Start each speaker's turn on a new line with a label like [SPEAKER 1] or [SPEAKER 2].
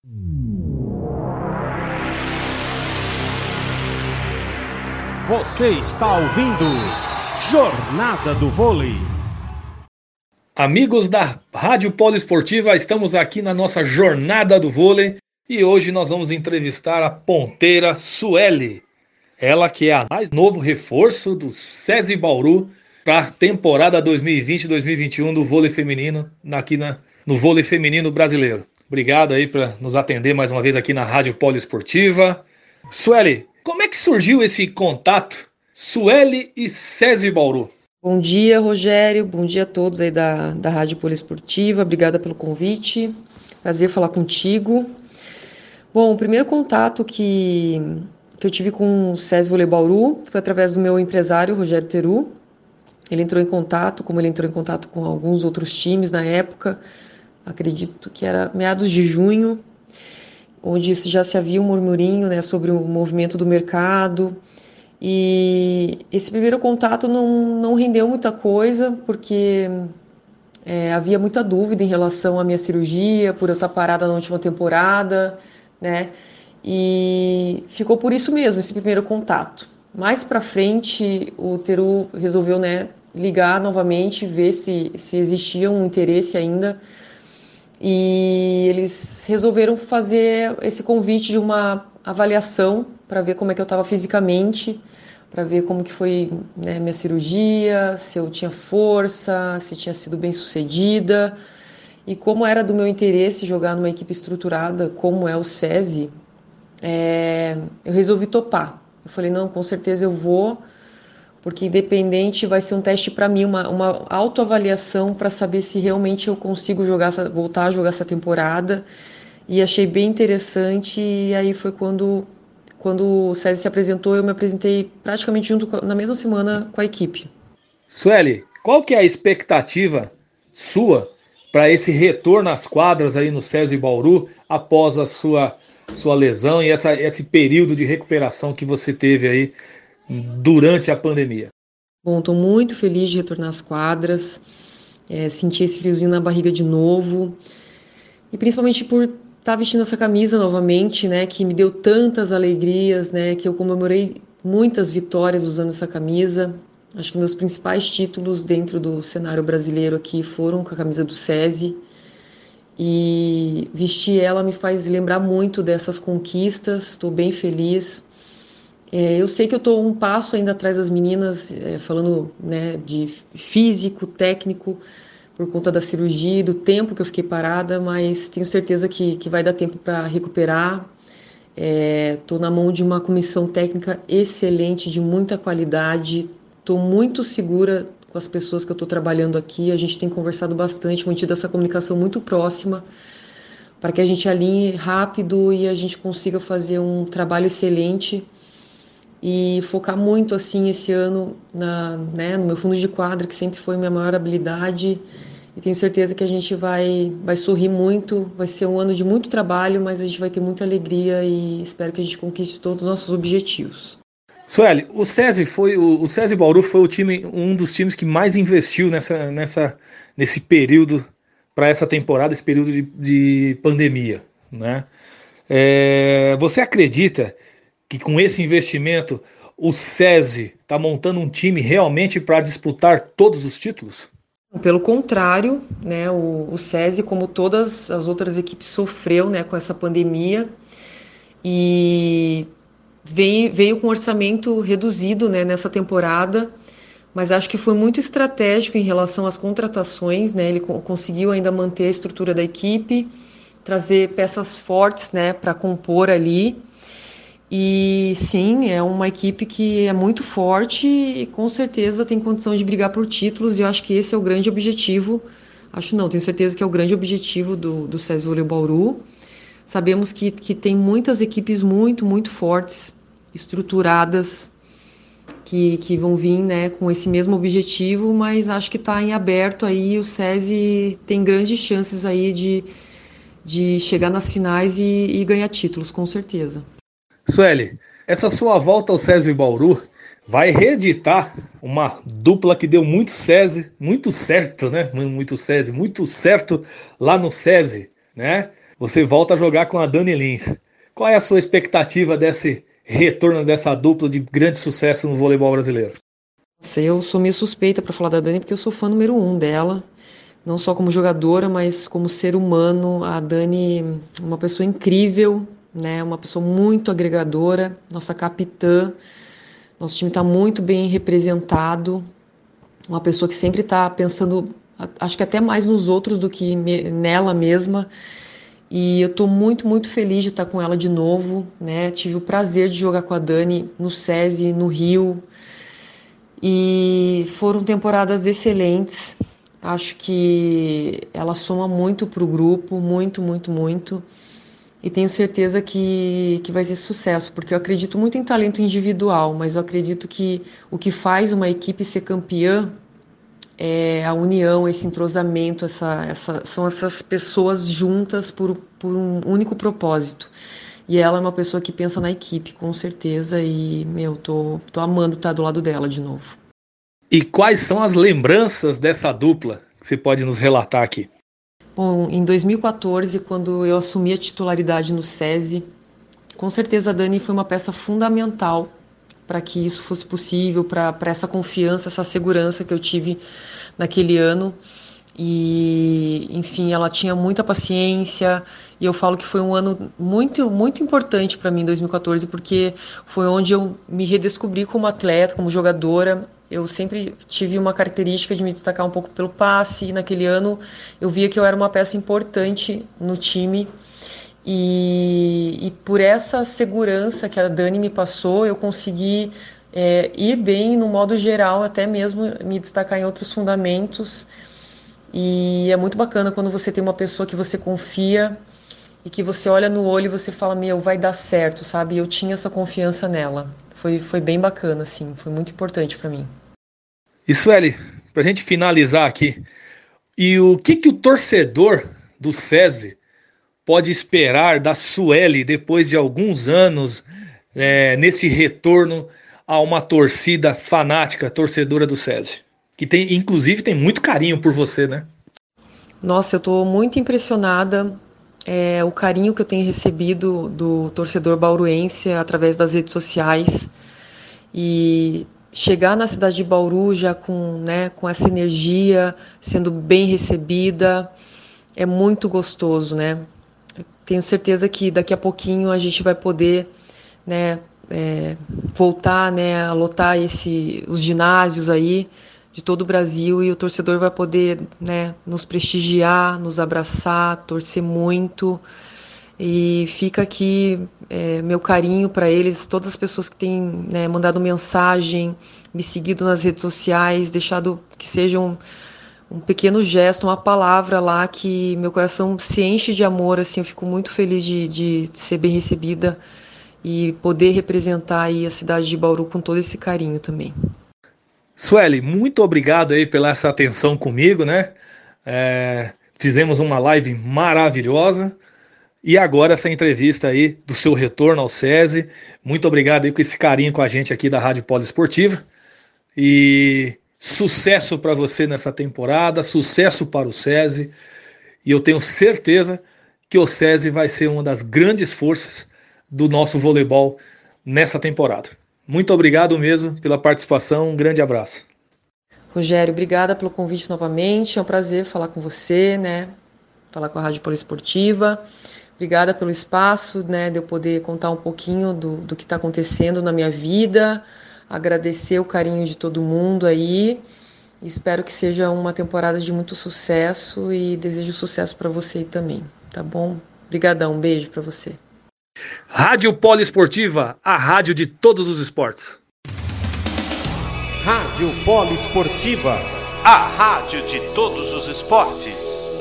[SPEAKER 1] Você está ouvindo Jornada do Vôlei.
[SPEAKER 2] Amigos da Rádio Poliesportiva, estamos aqui na nossa Jornada do Vôlei e hoje nós vamos entrevistar a ponteira Sueli. Ela que é a mais novo reforço do SESI Bauru para a temporada 2020-2021 do vôlei feminino no vôlei feminino brasileiro. Obrigado aí por nos atender mais uma vez aqui na Rádio Poliesportiva. Sueli, como é que surgiu esse contato Sueli e SESI Bauru?
[SPEAKER 3] Bom dia, Rogério. Bom dia a todos aí da Rádio Poliesportiva. Obrigada pelo convite. Prazer falar contigo. Bom, o primeiro contato que eu tive com o SESI Vôlei Bauru foi através do meu empresário, Rogério Teru. Ele entrou em contato, como ele entrou em contato com alguns outros times na época, acredito que era meados de junho, onde já se havia um murmurinho, né, sobre o movimento do mercado. E esse primeiro contato não rendeu muita coisa, porque havia muita dúvida em relação à minha cirurgia, por eu estar parada na última temporada, né? E ficou por isso mesmo, esse primeiro contato. Mais para frente, o Teru resolveu, né, ligar novamente, ver se existia um interesse ainda. E eles resolveram fazer esse convite de uma avaliação para ver como é que eu estava fisicamente, para ver como que foi, né, minha cirurgia, se eu tinha força, se tinha sido bem sucedida. E como era do meu interesse jogar numa equipe estruturada como é o SESI, eu resolvi topar. Eu falei, não, com certeza eu vou, porque independente vai ser um teste para mim, uma autoavaliação para saber se realmente eu consigo voltar a jogar essa temporada. E achei bem interessante, e aí foi quando o SESI se apresentou, eu me apresentei praticamente na mesma semana com a equipe.
[SPEAKER 2] Sueli, qual que é a expectativa sua para esse retorno às quadras aí no SESI Bauru após a sua lesão e esse período de recuperação que você teve aí durante a pandemia?
[SPEAKER 3] Bom, estou muito feliz de retornar às quadras, senti esse friozinho na barriga de novo, e principalmente por estar vestindo essa camisa novamente, né, que me deu tantas alegrias, né, que eu comemorei muitas vitórias usando essa camisa. Acho que meus principais títulos dentro do cenário brasileiro aqui foram com a camisa do SESI, e vestir ela me faz lembrar muito dessas conquistas, estou bem feliz. Eu sei que eu estou um passo ainda atrás das meninas, falando, né, de físico, técnico, por conta da cirurgia e do tempo que eu fiquei parada, mas tenho certeza que vai dar tempo para recuperar. Estou na mão de uma comissão técnica excelente, de muita qualidade. Estou muito segura com as pessoas que eu estou trabalhando aqui. A gente tem conversado bastante, mantido essa comunicação muito próxima, para que a gente alinhe rápido e a gente consiga fazer um trabalho excelente e focar muito assim esse ano no meu fundo de quadra, que sempre foi minha maior habilidade. E tenho certeza que a gente vai sorrir muito, vai ser um ano de muito trabalho, mas a gente vai ter muita alegria e espero que a gente conquiste todos os nossos objetivos.
[SPEAKER 2] Sueli, o SESI Bauru foi um dos times que mais investiu nesse período para essa temporada, esse período de pandemia, né? Você acredita que com esse investimento o SESI está montando um time realmente para disputar todos os títulos?
[SPEAKER 3] Pelo contrário, né, o SESI, como todas as outras equipes, sofreu, né, com essa pandemia e veio com orçamento reduzido, né, nessa temporada, mas acho que foi muito estratégico em relação às contratações, né, ele conseguiu ainda manter a estrutura da equipe, trazer peças fortes, né, para compor ali. E sim, é uma equipe que é muito forte e com certeza tem condição de brigar por títulos, e eu acho que esse é o grande objetivo. Acho não, tenho certeza que é o grande objetivo do SESI Vôlei Bauru. Sabemos que tem muitas equipes muito, muito fortes, estruturadas, que vão vir, né, com esse mesmo objetivo, mas acho que está em aberto aí, o SESI tem grandes chances aí de chegar nas finais e ganhar títulos, com certeza.
[SPEAKER 2] Sueli, essa sua volta ao SESI Bauru vai reeditar uma dupla que deu muito SESI, muito certo, né? Muito SESI, muito certo lá no SESI, né? você volta a jogar com a Dani Lins. Qual é a sua expectativa desse retorno dessa dupla de grande sucesso no voleibol brasileiro?
[SPEAKER 3] Eu sou meio suspeita para falar da Dani porque eu sou fã número 1 dela, não só como jogadora, mas como ser humano. A Dani é uma pessoa incrível, né? Uma pessoa muito agregadora, nossa capitã. Nosso time está muito bem representado, uma pessoa que sempre está pensando, acho que até mais nos outros do que nela mesma. E eu estou muito, muito feliz de estar com ela de novo, né? Tive o prazer de jogar com a Dani no SESI, no Rio, e foram temporadas excelentes. Acho que ela soma muito para o grupo, muito, muito, muito. E tenho certeza que vai ser sucesso, porque eu acredito muito em talento individual, mas eu acredito que o que faz uma equipe ser campeã é a união, esse entrosamento, são essas pessoas juntas por um único propósito. E ela é uma pessoa que pensa na equipe, com certeza, e, tô amando estar do lado dela de novo.
[SPEAKER 2] E quais são as lembranças dessa dupla que você pode nos relatar aqui?
[SPEAKER 3] Bom, em 2014, quando eu assumi a titularidade no SESI, com certeza a Dani foi uma peça fundamental para que isso fosse possível, para essa confiança, essa segurança que eu tive naquele ano. E, enfim, ela tinha muita paciência, e eu falo que foi um ano muito, muito importante para mim, 2014, porque foi onde eu me redescobri como atleta, como jogadora. Eu sempre tive uma característica de me destacar um pouco pelo passe, e naquele ano eu via que eu era uma peça importante no time. E por essa segurança que a Dani me passou, eu consegui ir bem no modo geral, até mesmo me destacar em outros fundamentos. E é muito bacana quando você tem uma pessoa que você confia e que você olha no olho e você fala, meu, vai dar certo, sabe? Eu tinha essa confiança nela. Foi bem bacana, assim, foi muito importante para mim.
[SPEAKER 2] E Sueli, pra gente finalizar aqui, e o que o torcedor do SESI pode esperar da Sueli depois de alguns anos nesse retorno a uma torcida fanática, torcedora do SESI? Que tem, inclusive, tem muito carinho por você, né?
[SPEAKER 3] Nossa, eu estou muito impressionada. O carinho que eu tenho recebido do torcedor bauruense através das redes sociais. E chegar na cidade de Bauru já com essa energia, sendo bem recebida, é muito gostoso, né? Tenho certeza que daqui a pouquinho a gente vai poder, né, voltar, né, a lotar os ginásios aí de todo o Brasil, e o torcedor vai poder, né, nos prestigiar, nos abraçar, torcer muito. E fica aqui meu carinho para eles, todas as pessoas que têm, né, mandado mensagem, me seguido nas redes sociais, deixado que seja um pequeno gesto, uma palavra lá que meu coração se enche de amor. Assim, eu fico muito feliz de ser bem recebida e poder representar aí a cidade de Bauru com todo esse carinho também.
[SPEAKER 2] Sueli, muito obrigado aí pela essa atenção comigo, né? Fizemos uma live maravilhosa. E agora essa entrevista aí do seu retorno ao SESI. Muito obrigado aí com esse carinho com a gente aqui da Rádio Poliesportiva. E sucesso para você nessa temporada, sucesso para o SESI. E eu tenho certeza que o SESI vai ser uma das grandes forças do nosso voleibol nessa temporada. Muito obrigado mesmo pela participação, um grande abraço.
[SPEAKER 3] Rogério, obrigada pelo convite novamente, é um prazer falar com você, né? Falar com a Rádio Poliesportiva. Obrigada pelo espaço, né, de eu poder contar um pouquinho do que está acontecendo na minha vida, agradecer o carinho de todo mundo aí. Espero que seja uma temporada de muito sucesso e desejo sucesso para você também, tá bom? Obrigadão, um beijo para você.
[SPEAKER 2] Rádio Poliesportiva, a rádio de todos os esportes.
[SPEAKER 1] Rádio Poliesportiva,
[SPEAKER 4] a rádio de todos os esportes.